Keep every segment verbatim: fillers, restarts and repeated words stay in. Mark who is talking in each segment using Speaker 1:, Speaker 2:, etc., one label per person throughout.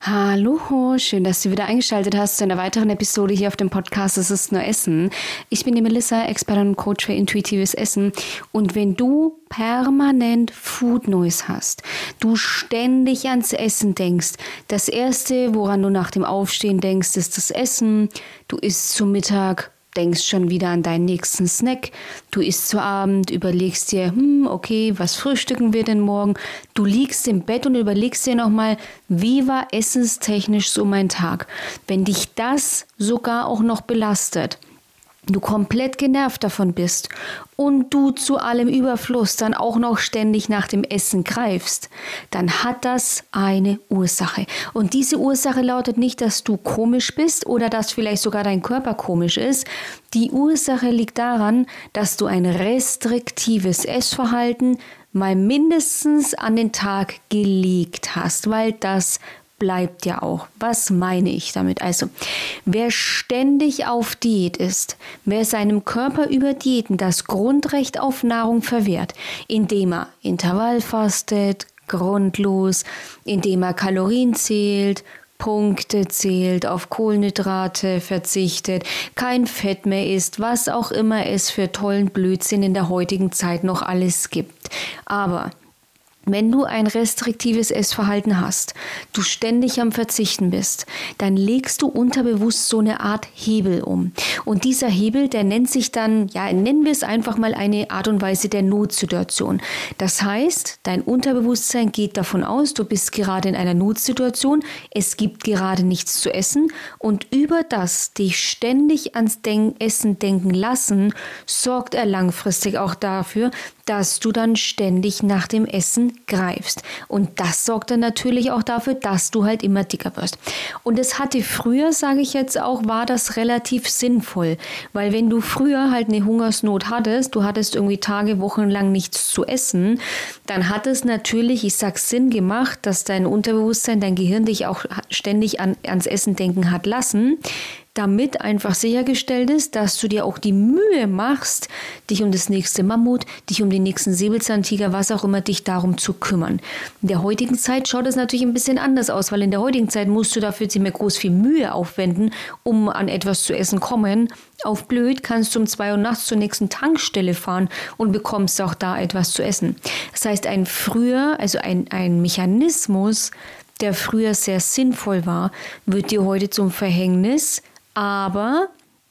Speaker 1: Hallo, schön, dass du wieder eingeschaltet hast zu einer weiteren Episode hier auf dem Podcast Es ist nur Essen. Ich bin die Melissa, Expertin und Coach für intuitives Essen. Und wenn du permanent Food Noise hast, du ständig ans Essen denkst, das Erste, woran du nach dem Aufstehen denkst, ist das Essen, du isst zu Mittag, denkst schon wieder an deinen nächsten Snack, du isst zu Abend, überlegst dir, hm, okay, was frühstücken wir denn morgen? Du liegst im Bett und überlegst dir nochmal, wie war essenstechnisch so mein Tag? Wenn dich das sogar auch noch belastet, du komplett genervt davon bist und du zu allem Überfluss dann auch noch ständig nach dem Essen greifst, dann hat das eine Ursache. Und diese Ursache lautet nicht, dass du komisch bist oder dass vielleicht sogar dein Körper komisch ist. Die Ursache liegt daran, dass du ein restriktives Essverhalten mal mindestens an den Tag gelegt hast, weil das bleibt ja auch. Was meine ich damit? Also, wer ständig auf Diät ist, wer seinem Körper über Diäten das Grundrecht auf Nahrung verwehrt, indem er Intervall fastet, grundlos, indem er Kalorien zählt, Punkte zählt, auf Kohlenhydrate verzichtet, kein Fett mehr isst, was auch immer es für tollen Blödsinn in der heutigen Zeit noch alles gibt. Aber wenn du ein restriktives Essverhalten hast, du ständig am Verzichten bist, dann legst du unterbewusst so eine Art Hebel um. Und dieser Hebel, der nennt sich dann, ja, nennen wir es einfach mal eine Art und Weise der Notsituation. Das heißt, dein Unterbewusstsein geht davon aus, du bist gerade in einer Notsituation, es gibt gerade nichts zu essen und über das dich ständig ans Den- Essen denken lassen, sorgt er langfristig auch dafür, dass du dann ständig nach dem Essen greifst. Und das sorgt dann natürlich auch dafür, dass du halt immer dicker wirst. Und es hatte früher, sage ich jetzt auch, war das relativ sinnvoll. Weil wenn du früher halt eine Hungersnot hattest, du hattest irgendwie Tage, Wochen lang nichts zu essen, dann hat es natürlich, ich sag Sinn gemacht, dass dein Unterbewusstsein, dein Gehirn dich auch ständig an, ans Essen denken hat lassen, damit einfach sichergestellt ist, dass du dir auch die Mühe machst, dich um das nächste Mammut, dich um den nächsten Säbelzahntiger, was auch immer, dich darum zu kümmern. In der heutigen Zeit schaut es natürlich ein bisschen anders aus, weil in der heutigen Zeit musst du dafür ziemlich groß viel Mühe aufwenden, um an etwas zu essen kommen. Auf blöd kannst du um zwei Uhr nachts zur nächsten Tankstelle fahren und bekommst auch da etwas zu essen. Das heißt, ein früher, also ein, ein Mechanismus, der früher sehr sinnvoll war, wird dir heute zum Verhängnis. Aber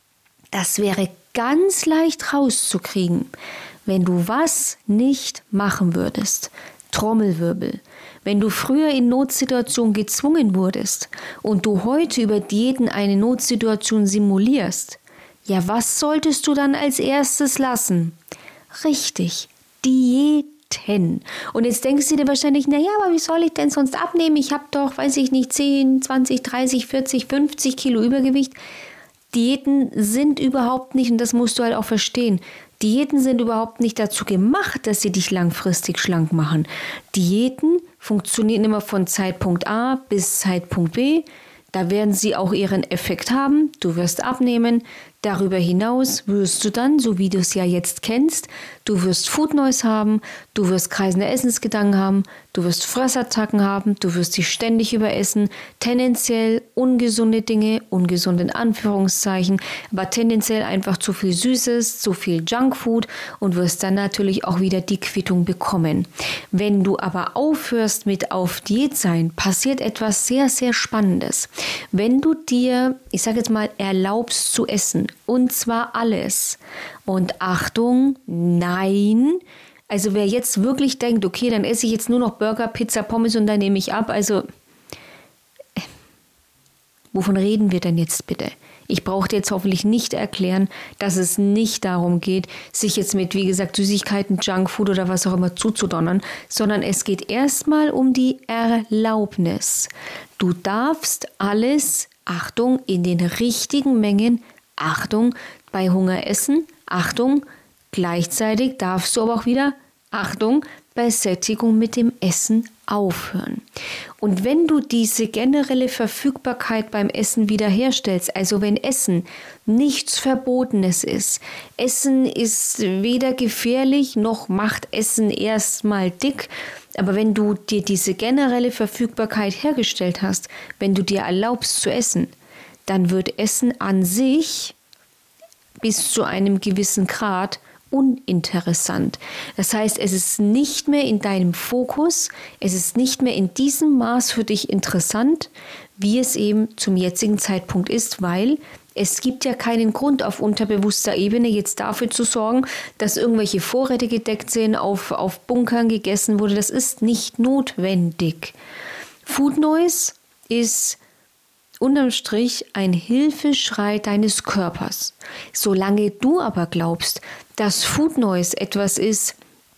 Speaker 1: das wäre ganz leicht rauszukriegen, wenn du was nicht machen würdest. Trommelwirbel. Wenn du früher in Notsituationen gezwungen wurdest und du heute über Diäten eine Notsituation simulierst, ja, was solltest du dann als erstes lassen? Richtig, Diäten. Und jetzt denkst du dir wahrscheinlich, naja, aber wie soll ich denn sonst abnehmen? Ich habe doch, weiß ich nicht, zehn, zwanzig, dreißig, vierzig, fünfzig Kilo Übergewicht. Diäten sind überhaupt nicht, und das musst du halt auch verstehen, Diäten sind überhaupt nicht dazu gemacht, dass sie dich langfristig schlank machen. Diäten funktionieren immer von Zeitpunkt A bis Zeitpunkt B. Da werden sie auch ihren Effekt haben. Du wirst abnehmen. Darüber hinaus wirst du dann, so wie du es ja jetzt kennst, du wirst Food Noise haben, du wirst kreisende Essensgedanken haben, du wirst Fressattacken haben, du wirst dich ständig überessen, tendenziell ungesunde Dinge, ungesund in Anführungszeichen, aber tendenziell einfach zu viel Süßes, zu viel Junkfood und wirst dann natürlich auch wieder die Quittung bekommen. Wenn du aber aufhörst mit auf Diät sein, passiert etwas sehr, sehr Spannendes. Wenn du dir, ich sage jetzt mal, erlaubst zu essen, und zwar alles. Und Achtung, nein. Also wer jetzt wirklich denkt, okay, dann esse ich jetzt nur noch Burger, Pizza, Pommes und dann nehme ich ab. Also, wovon reden wir denn jetzt bitte? Ich brauche dir jetzt hoffentlich nicht erklären, dass es nicht darum geht, sich jetzt mit, wie gesagt, Süßigkeiten, Junkfood oder was auch immer zuzudonnern, sondern es geht erstmal um die Erlaubnis. Du darfst alles, Achtung, in den richtigen Mengen, Achtung, bei Hunger essen, Achtung, gleichzeitig darfst du aber auch wieder, Achtung, bei Sättigung mit dem Essen aufhören. Und wenn du diese generelle Verfügbarkeit beim Essen wiederherstellst, also wenn Essen nichts Verbotenes ist, Essen ist weder gefährlich noch macht Essen erstmal dick, Aber wenn du dir diese generelle Verfügbarkeit hergestellt hast, wenn du dir erlaubst zu essen, dann wird Essen an sich bis zu einem gewissen Grad uninteressant. Das heißt, es ist nicht mehr in deinem Fokus, es ist nicht mehr in diesem Maß für dich interessant, wie es eben zum jetzigen Zeitpunkt ist, weil es gibt ja keinen Grund auf unterbewusster Ebene jetzt dafür zu sorgen, dass irgendwelche Vorräte gedeckt sind, auf, auf Bunkern gegessen wurde. Das ist nicht notwendig. Food Noise ist unterm Strich ein Hilfeschrei deines Körpers. Solange du aber glaubst, dass Food Noise etwas ist,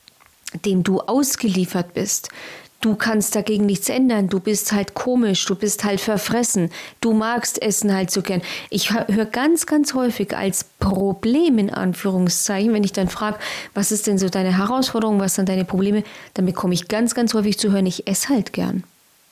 Speaker 1: dem du ausgeliefert bist, du kannst dagegen nichts ändern, du bist halt komisch, du bist halt verfressen, du magst Essen halt so gern. Ich höre ganz, ganz häufig als Problem in Anführungszeichen, wenn ich dann frage, was ist denn so deine Herausforderung, was sind deine Probleme, dann bekomme ich ganz, ganz häufig zu hören, ich esse halt gern.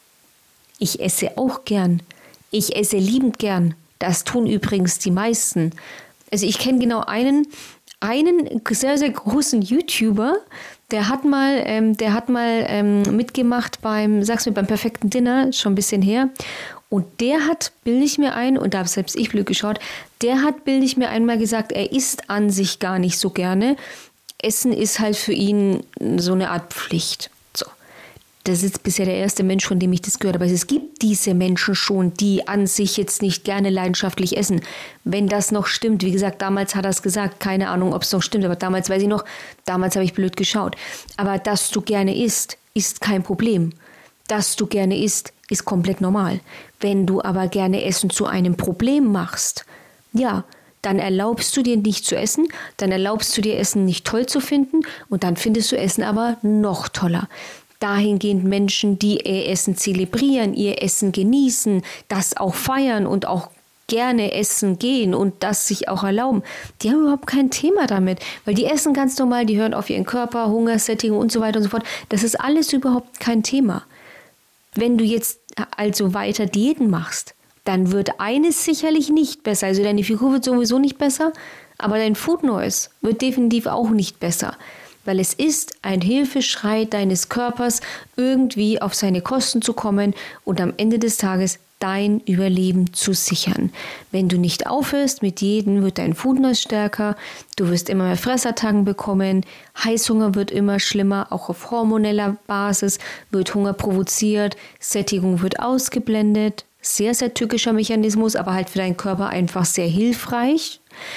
Speaker 1: Ich esse auch gern. Ich esse liebend gern. Das tun übrigens die meisten. Also ich kenne genau einen, einen sehr, sehr großen YouTuber, der hat mal, ähm, der hat mal ähm, mitgemacht beim, sag's mir, beim perfekten Dinner, schon ein bisschen her. Und der hat, bilde ich mir ein, und da habe selbst ich blöd geschaut, der hat, bilde ich mir einmal gesagt, er isst an sich gar nicht so gerne. Essen ist halt für ihn so eine Art Pflicht. So. Das ist jetzt bisher der erste Mensch, von dem ich das gehört habe. Aber es gibt diese Menschen schon, die an sich jetzt nicht gerne leidenschaftlich essen. Wenn das noch stimmt, wie gesagt, damals hat er es gesagt, keine Ahnung, ob es noch stimmt, aber damals weiß ich noch, damals habe ich blöd geschaut. Aber dass du gerne isst, ist kein Problem. Dass du gerne isst, ist komplett normal. Wenn du aber gerne Essen zu einem Problem machst, ja, dann erlaubst du dir nicht zu essen, dann erlaubst du dir Essen nicht toll zu finden und dann findest du Essen aber noch toller. Dahingehend Menschen, die ihr Essen zelebrieren, ihr Essen genießen, das auch feiern und auch gerne essen gehen und das sich auch erlauben, die haben überhaupt kein Thema damit, weil die essen ganz normal, die hören auf ihren Körper, Hungersättigung und so weiter und so fort. Das ist alles überhaupt kein Thema. Wenn du jetzt also weiter Diäten machst, dann wird eines sicherlich nicht besser. Also deine Figur wird sowieso nicht besser, aber dein Food Noise wird definitiv auch nicht besser. Weil es ist ein Hilfeschrei deines Körpers, irgendwie auf seine Kosten zu kommen und am Ende des Tages dein Überleben zu sichern. Wenn du nicht aufhörst mit Diäten, wird dein Food Noise stärker, du wirst immer mehr Fressattacken bekommen, Heißhunger wird immer schlimmer, auch auf hormoneller Basis wird Hunger provoziert, Sättigung wird ausgeblendet. Sehr, sehr tückischer Mechanismus, aber halt für deinen Körper einfach sehr hilfreich.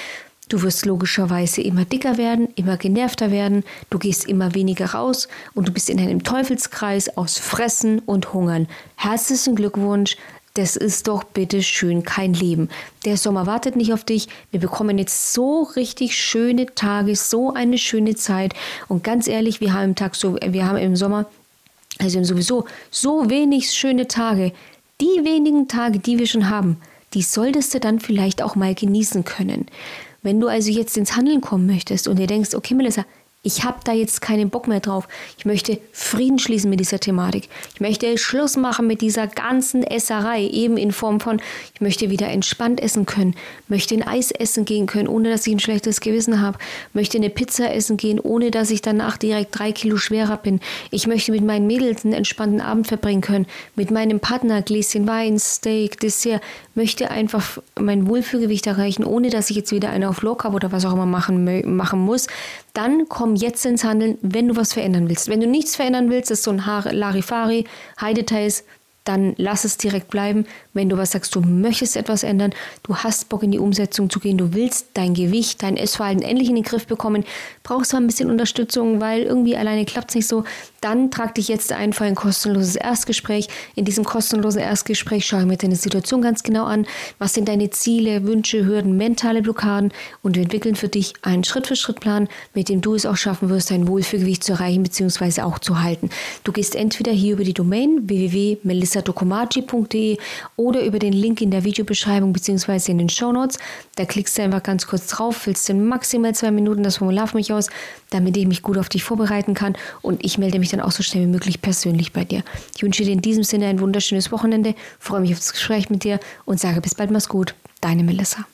Speaker 1: Du wirst logischerweise immer dicker werden, immer genervter werden, du gehst immer weniger raus und du bist in einem Teufelskreis aus Fressen und Hungern. Herzlichen Glückwunsch, das ist doch bitte schön kein Leben. Der Sommer wartet nicht auf dich, wir bekommen jetzt so richtig schöne Tage, so eine schöne Zeit und ganz ehrlich, wir haben im Tag so, wir haben im Sommer, also wir haben sowieso so wenig schöne Tage. Die wenigen Tage, die wir schon haben, die solltest du dann vielleicht auch mal genießen können. Wenn du also jetzt ins Handeln kommen möchtest und dir denkst, okay Melissa, ich habe da jetzt keinen Bock mehr drauf. Ich möchte Frieden schließen mit dieser Thematik. Ich möchte Schluss machen mit dieser ganzen Esserei, eben in Form von, ich möchte wieder entspannt essen können, möchte ein Eis essen gehen können, ohne dass ich ein schlechtes Gewissen habe, möchte eine Pizza essen gehen, ohne dass ich danach direkt drei Kilo schwerer bin. Ich möchte mit meinen Mädels einen entspannten Abend verbringen können, mit meinem Partner Gläschen Wein, Steak, Dessert, möchte einfach mein Wohlfühlgewicht erreichen, ohne dass ich jetzt wieder eine auf Low Carb oder was auch immer machen, machen muss. Dann komm jetzt ins Handeln, wenn du was verändern willst. Wenn du nichts verändern willst, das ist so ein Larifari, High-Details, dann lass es direkt bleiben. Wenn du was sagst, du möchtest etwas ändern, du hast Bock in die Umsetzung zu gehen, du willst dein Gewicht, dein Essverhalten endlich in den Griff bekommen, brauchst du ein bisschen Unterstützung, weil irgendwie alleine klappt es nicht so, dann trag dich jetzt ein für ein kostenloses Erstgespräch. In diesem kostenlosen Erstgespräch schaue ich mir deine Situation ganz genau an. Was sind deine Ziele, Wünsche, Hürden, mentale Blockaden und wir entwickeln für dich einen Schritt-für-Schritt-Plan, mit dem du es auch schaffen wirst, dein Wohlfühlgewicht zu erreichen bzw. auch zu halten. Du gehst entweder hier über die Domain w w w punkt melissa dokomaji punkt d e oder über den Link in der Videobeschreibung bzw. in den Shownotes. Da klickst du einfach ganz kurz drauf, füllst in maximal zwei Minuten das Formular für mich aus, damit ich mich gut auf dich vorbereiten kann und ich melde mich dann auch so schnell wie möglich persönlich bei dir. Ich wünsche dir in diesem Sinne ein wunderschönes Wochenende, freue mich auf das Gespräch mit dir und sage bis bald, mach's gut, deine Melissa.